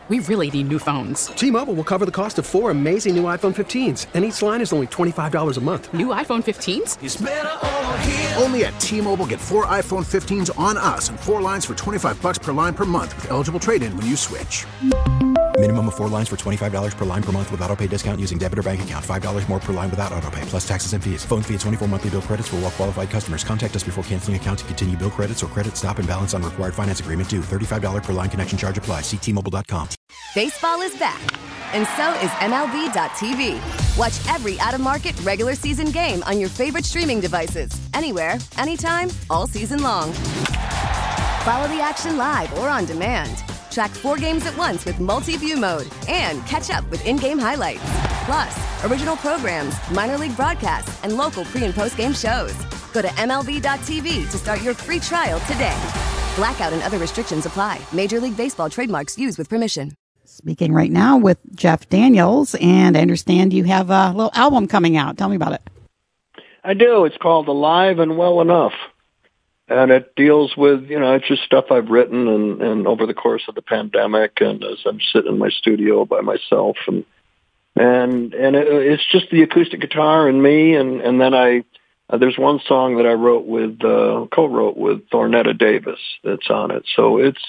We really need new phones. T-Mobile will cover the cost of 4 amazing new iPhone 15s, and each line is only $25 a month. New iPhone 15s? It's better over here. Only at T-Mobile, get 4 iPhone 15s on us and 4 lines for $25 per line per month with eligible trade-in when you switch. Minimum of 4 lines for $25 per line per month with autopay discount using debit or bank account. $5 more per line without autopay, plus taxes and fees. Phone fee at 24 monthly bill credits for well-qualified customers. Contact us before canceling account to continue bill credits or credit stop and balance on required finance agreement due. $35 per line connection charge applies. See T-Mobile.com. Baseball is back, and so is MLB.tv. Watch every out-of-market regular season game on your favorite streaming devices, anywhere, anytime, all season long. Follow the action live or on demand. Track 4 games at once with multi-view mode and catch up with in-game highlights. Plus, original programs, minor league broadcasts, and local pre- and post-game shows. Go to MLB.tv to start your free trial today. Blackout and other restrictions apply. Major League Baseball trademarks used with permission. Speaking right now with Jeff Daniels, and I understand you have a little album coming out. Tell me about it. I do. It's called Alive and Well Enough. And it deals with, it's just stuff I've written and over the course of the pandemic and as I'm sitting in my studio by myself. And it's just the acoustic guitar and me. And then there's one song that I co-wrote with Thornetta Davis that's on it. So it's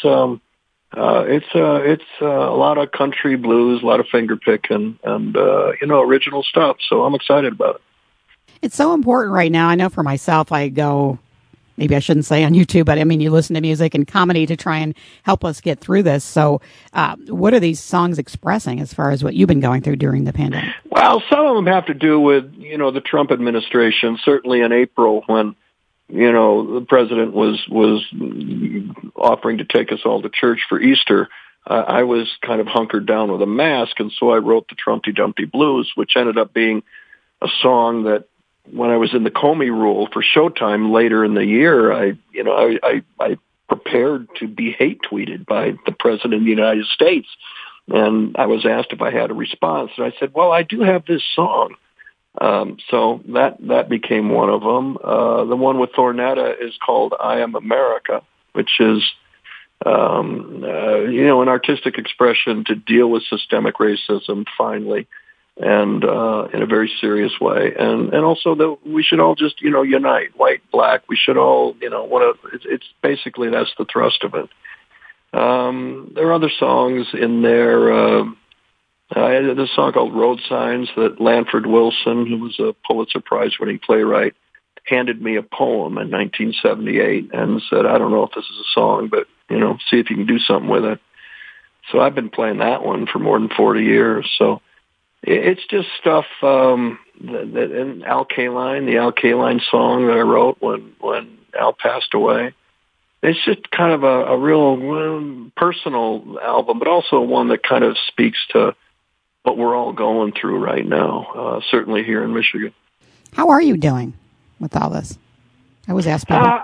a lot of country blues, a lot of finger picking and original stuff. So I'm excited about it. It's so important right now. I know for myself, I go, maybe I shouldn't say on YouTube, but I mean, you listen to music and comedy to try and help us get through this. So what are these songs expressing as far as what you've been going through during the pandemic? Well, some of them have to do with, the Trump administration, certainly in April when, the president was offering to take us all to church for Easter. I was kind of hunkered down with a mask, and so I wrote the Trumpty Dumpty Blues, which ended up being a song that when I was in the Comey rule for Showtime later in the year, I prepared to be hate tweeted by the president of the United States. And I was asked if I had a response. And I said, well, I do have this song. So that became one of them. The one with Thornetta is called I Am America, which is, an artistic expression to deal with systemic racism finally. And in a very serious way, and also that we should all just unite, white, black. We should all it's basically that's the thrust of it. There are other songs in there. I had this song called Road Signs that Lanford Wilson, who was a Pulitzer Prize-winning playwright, handed me a poem in 1978 and said, "I don't know if this is a song, but see if you can do something with it." So I've been playing that one for more than 40 years. So. It's just stuff that in Al Kaline, the Al Kaline song that I wrote when Al passed away. It's just kind of a real personal album, but also one that kind of speaks to what we're all going through right now, certainly here in Michigan. How are you doing with all this? I was asked people.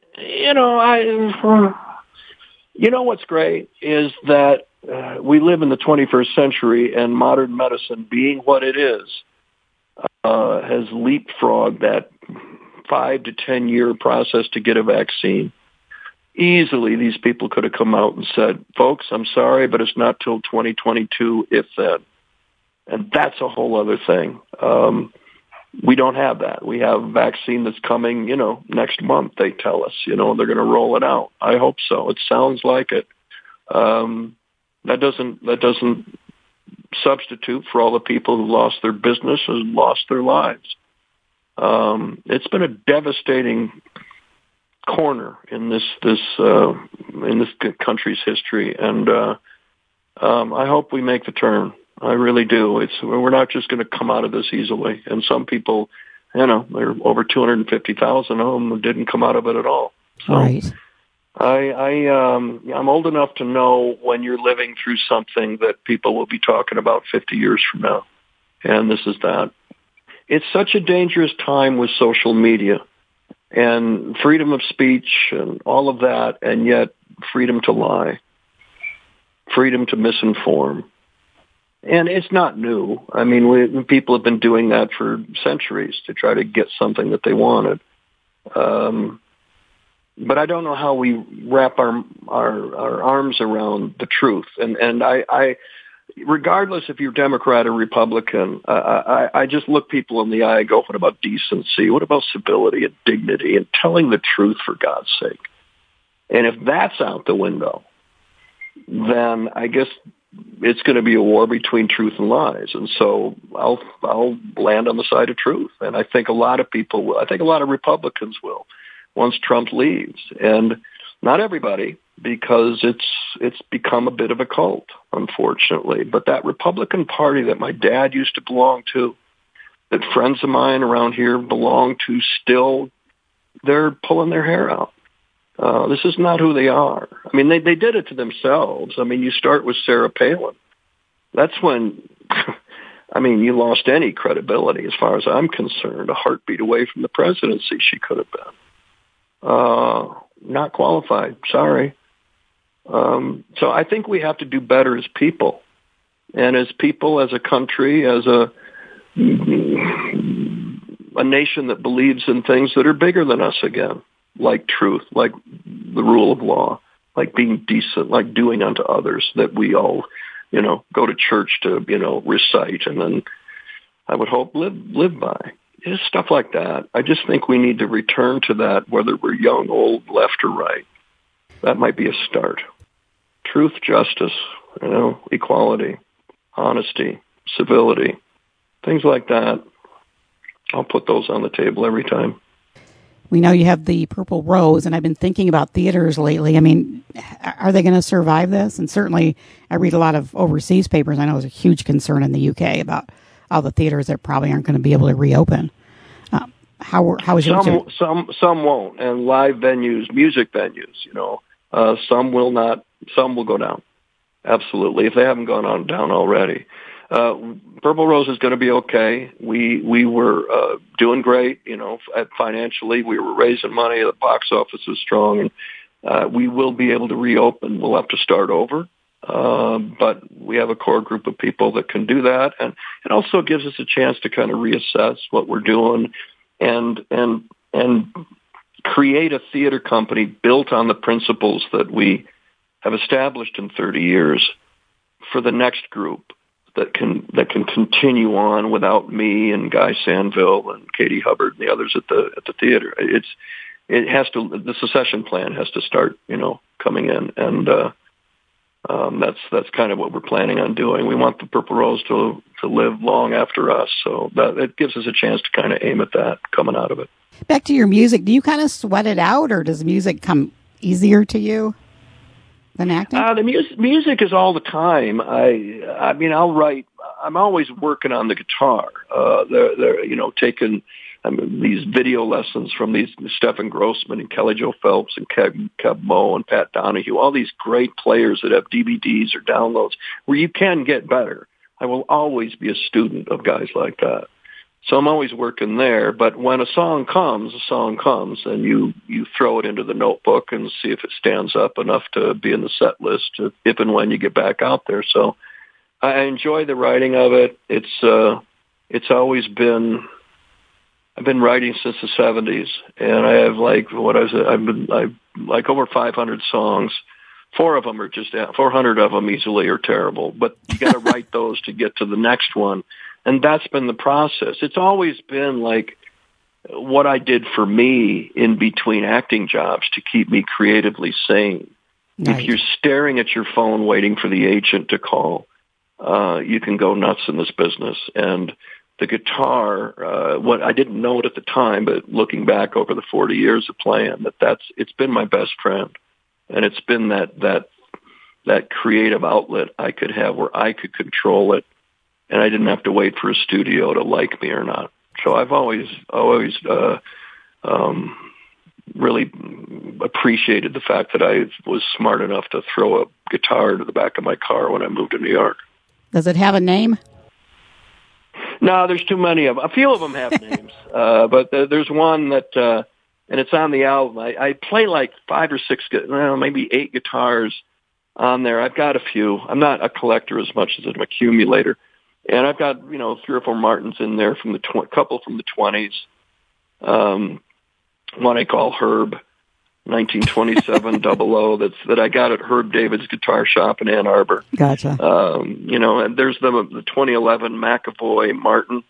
What's great is that we live in the 21st century, and modern medicine, being what it is, has leapfrogged that 5 to 10 year process to get a vaccine. Easily, these people could have come out and said, "Folks, I'm sorry, but it's not till 2022, if then." And that's a whole other thing. We don't have that. We have a vaccine that's coming, next month. They tell us, they're going to roll it out. I hope so. It sounds like it. That doesn't substitute for all the people who lost their business and lost their lives. It's been a devastating corner in this country's history, and I hope we make the turn. I really do. We're not just going to come out of this easily. And some people, there are over 250,000 of them who didn't come out of it at all. So, right. I'm old enough to know when you're living through something that people will be talking about 50 years from now. And this is that. It's such a dangerous time with social media and freedom of speech and all of that, and yet freedom to lie, freedom to misinform. And it's not new. I mean, people have been doing that for centuries to try to get something that they wanted. but I don't know how we wrap our arms around the truth. And I regardless if you're Democrat or Republican, I just look people in the eye and go, what about decency? What about civility and dignity and telling the truth, for God's sake? And if that's out the window, then I guess it's going to be a war between truth and lies. And so I'll land on the side of truth. And I think a lot of people will. I think a lot of Republicans will once Trump leaves. And not everybody, because it's become a bit of a cult, unfortunately. But that Republican Party that my dad used to belong to, that friends of mine around here belong to still, they're pulling their hair out. This is not who they are. I mean, they did it to themselves. I mean, you start with Sarah Palin. That's when, I mean, you lost any credibility as far as I'm concerned. A heartbeat away from the presidency she could have been. Not qualified. Sorry. So I think we have to do better as people. And as people, as a country, as a nation that believes in things that are bigger than us again. Like truth, like the rule of law, like being decent, like doing unto others, that we all, go to church to, recite and then I would hope live by. Just stuff like that. I just think we need to return to that, whether we're young, old, left or right. That might be a start. Truth, justice, equality, honesty, civility, things like that. I'll put those on the table every time. We know you have the Purple Rose, and I've been thinking about theaters lately. I mean, are they going to survive this? And certainly, I read a lot of overseas papers. I know there's a huge concern in the UK about all the theaters that probably aren't going to be able to reopen. How is your some won't, and live venues, music venues, some will not. Some will go down. Absolutely, if they haven't gone down already. Purple Rose is going to be okay. We were doing great, financially. We were raising money. The box office is strong, and we will be able to reopen. We'll have to start over, but we have a core group of people that can do that, and it also gives us a chance to kind of reassess what we're doing and create a theater company built on the principles that we have established in 30 years for the next group. That can continue on without me and Guy Sandville and Katie Hubbard and the others at the theater. The succession plan has to start, coming in, and that's kind of what we're planning on doing. We want the Purple Rose to live long after us, so that it gives us a chance to kind of aim at that coming out of it. Back to your music, do you kind of sweat it out, or does music come easier to you than acting? The music is all the time. I mean, I'll write. I'm always working on the guitar. They're taking these video lessons from these Stephen Grossman and Kelly Jo Phelps and Kev Moe and Pat Donahue, all these great players that have DVDs or downloads where you can get better. I will always be a student of guys like that. So I'm always working there, but when a song comes, and you throw it into the notebook and see if it stands up enough to be in the set list if and when you get back out there. So I enjoy the writing of it. It's always been, I've been writing since the 70s, and I have I've over 500 songs. 400 of them easily are terrible, but you got to write those to get to the next one. And that's been the process. It's always been like what I did for me in between acting jobs to keep me creatively sane. Nice. If you're staring at your phone waiting for the agent to call, you can go nuts in this business. And the guitar, what I didn't know it at the time, but looking back over the 40 years of playing, it's been my best friend. And it's been that creative outlet I could have where I could control it. And I didn't have to wait for a studio to like me or not. So I've always really appreciated the fact that I was smart enough to throw a guitar to the back of my car when I moved to New York. Does it have a name? No, there's too many of them. A few of them have names, but there's one that, and it's on the album. I play like 5 or 6, maybe 8 guitars on there. I've got a few. I'm not a collector as much as an accumulator. And I've got, 3 or 4 Martins in there from the couple from the 20s. One I call Herb. 1927 00 that I got at Herb David's guitar shop in Ann Arbor. Gotcha. And there's the 2011 McAvoy Martin.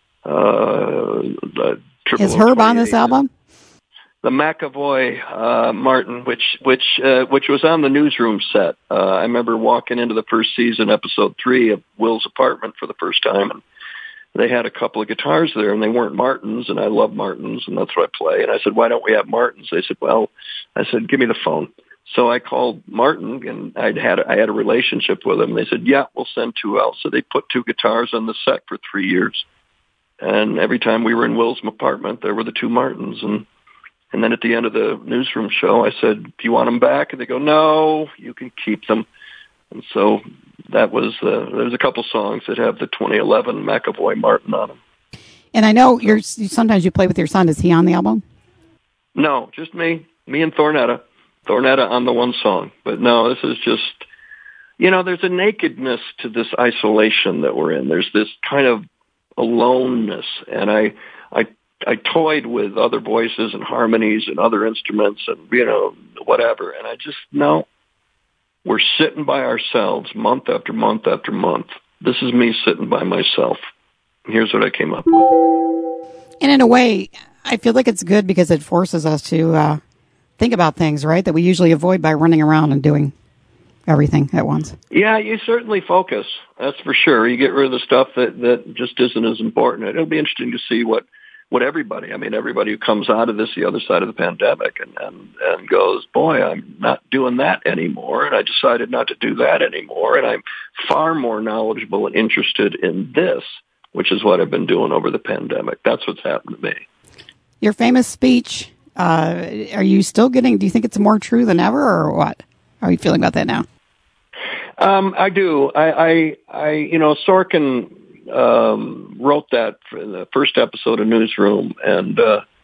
Is Herb on this album? The McAvoy Martin, which was on the Newsroom set. I remember walking into the first season, episode 3 of Will's apartment for the first time, and they had a couple of guitars there, and they weren't Martins, and I love Martins, and that's what I play. And I said, why don't we have Martins? They said, well, I said, give me the phone. So I called Martin, and I had a relationship with them. They said, yeah, we'll send 2 out. So they put 2 guitars on the set for 3 years. And every time we were in Will's apartment, there were the 2 Martins. And then at the end of the Newsroom show, I said, do you want them back? And they go, no, you can keep them. And so that was, there's a couple songs that have the 2011 McAvoy Martin on them. And I know sometimes you play with your son. Is he on the album? No, just me and Thornetta on the one song. But no, this is just, there's a nakedness to this isolation that we're in. There's this kind of aloneness. And I toyed with other voices and harmonies and other instruments and, whatever. And I just, no. We're sitting by ourselves month after month after month. This is me sitting by myself. Here's what I came up with. And in a way, I feel like it's good because it forces us to think about things, right, that we usually avoid by running around and doing everything at once. Yeah, you certainly focus. That's for sure. You get rid of the stuff that just isn't as important. It'll be interesting to see what everybody who comes out of this, the other side of the pandemic, and goes, boy, I'm not doing that anymore, and I decided not to do that anymore, and I'm far more knowledgeable and interested in this, which is what I've been doing over the pandemic. That's what's happened to me. Your famous speech, are you still getting, do you think it's more true than ever, or what? How are you feeling about that now? I do. I Sorkin wrote that for the first episode of Newsroom, and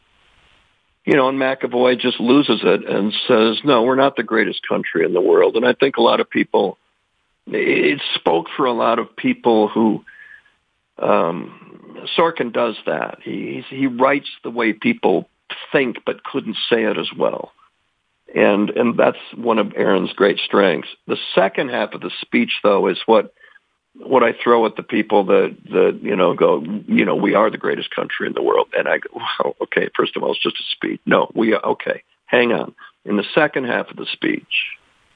and McAvoy just loses it and says, no, we're not the greatest country in the world. And I think a lot of people, it spoke for a lot of people who, Sorkin does that. He writes the way people think but couldn't say it as well. And that's one of Aaron's great strengths. The second half of the speech, though, is what I throw at the people that go, we are the greatest country in the world. And I go, wow, okay, first of all, it's just a speech. No, we are, okay, hang on. In the second half of the speech,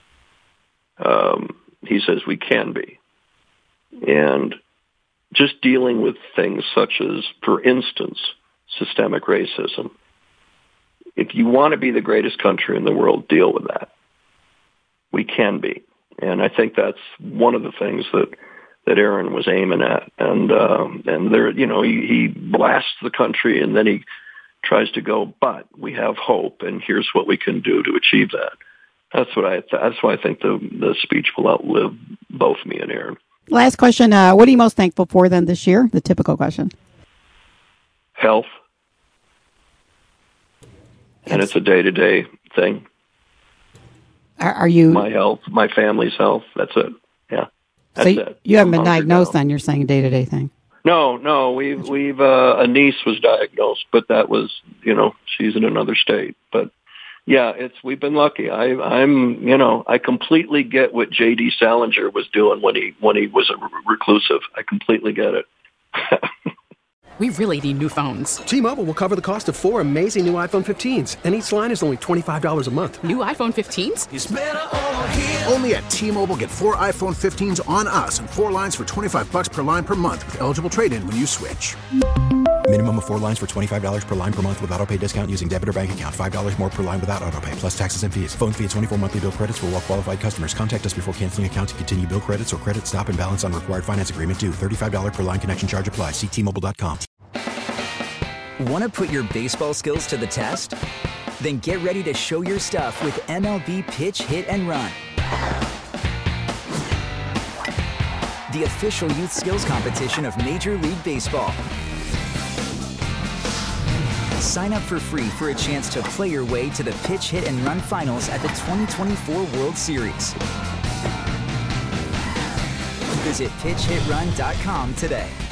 he says we can be. And just dealing with things such as, for instance, systemic racism. If you want to be the greatest country in the world, deal with that. We can be. And I think that's one of the things that Aaron was aiming at. And there, he blasts the country and then he tries to go, but we have hope and here's what we can do to achieve that. That's why I think the speech will outlive both me and Aaron. Last question. What are you most thankful for then this year? The typical question. Health. And it's a day-to-day thing. Are you... My health, my family's health, that's it. Yeah, that's it. You haven't been diagnosed then, you're saying day-to-day thing? No, we've a niece was diagnosed, but that was, she's in another state. But yeah, we've been lucky. I completely get what J.D. Salinger was doing when he was a reclusive. I completely get it. We really need new phones. T-Mobile will cover the cost of 4 amazing new iPhone 15s, and each line is only $25 a month. New iPhone 15s? It's better over here. Only at T-Mobile, get 4 iPhone 15s on us and 4 lines for $25 per line per month with eligible trade-in when you switch. Minimum of 4 lines for $25 per line per month with autopay discount using debit or bank account. $5 more per line without autopay, plus taxes and fees. Phone fee at 24 monthly bill credits for well-qualified customers. Contact us before canceling account to continue bill credits or credit stop and balance on required finance agreement due. $35 per line connection charge applies. See T-Mobile.com. Want to put your baseball skills to the test? Then get ready to show your stuff with MLB Pitch, Hit, and Run. The official youth skills competition of Major League Baseball. Sign up for free for a chance to play your way to the Pitch, Hit, and Run finals at the 2024 World Series. Visit PitchHitRun.com today.